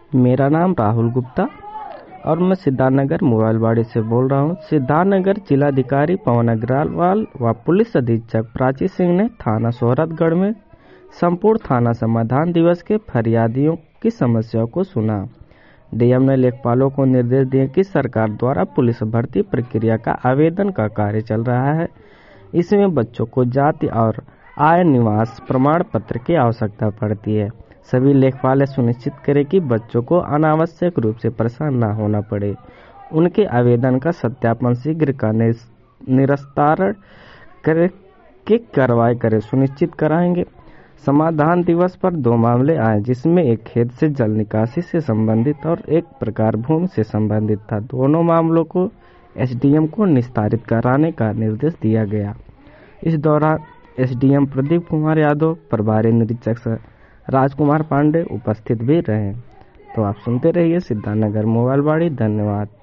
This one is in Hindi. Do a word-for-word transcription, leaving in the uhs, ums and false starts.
मेरा नाम राहुल गुप्ता और मैं सिद्धार्थनगर मोबाइलवाड़ी से बोल रहा हूँ। सिद्धार्थनगर जिलाधिकारी पवन अग्रवाल व पुलिस अधीक्षक प्राची सिंह ने थाना सोहरतगढ़ में संपूर्ण थाना समाधान दिवस के फरियादियों की समस्याओं को सुना। डीएम ने लेखपालों को निर्देश दिए कि सरकार द्वारा पुलिस भर्ती प्रक्रिया का आवेदन का कार्य चल रहा है। इसमें बच्चों को जाति और आय निवास प्रमाण पत्र की आवश्यकता पड़ती है। सभी लेखपाल सुनिश्चित करें कि बच्चों को अनावश्यक रूप से परेशान न होना पड़े। उनके आवेदन का सत्यापन शीघ्र का निस्तारण करे की कार्रवाई करें सुनिश्चित कराएंगे। समाधान दिवस पर दो मामले आए, जिसमें एक खेत से जल निकासी से संबंधित और एक प्रकार भूमि से संबंधित था। दोनों मामलों को एसडीएम को निस्तारित कराने का निर्देश दिया गया। इस दौरान एसडीएम प्रदीप कुमार यादव, प्रभारी निरीक्षक राजकुमार पांडे उपस्थित भी रहे। तो आप सुनते रहिए सिद्धार्थनगर मोबाइलवाड़ी। धन्यवाद।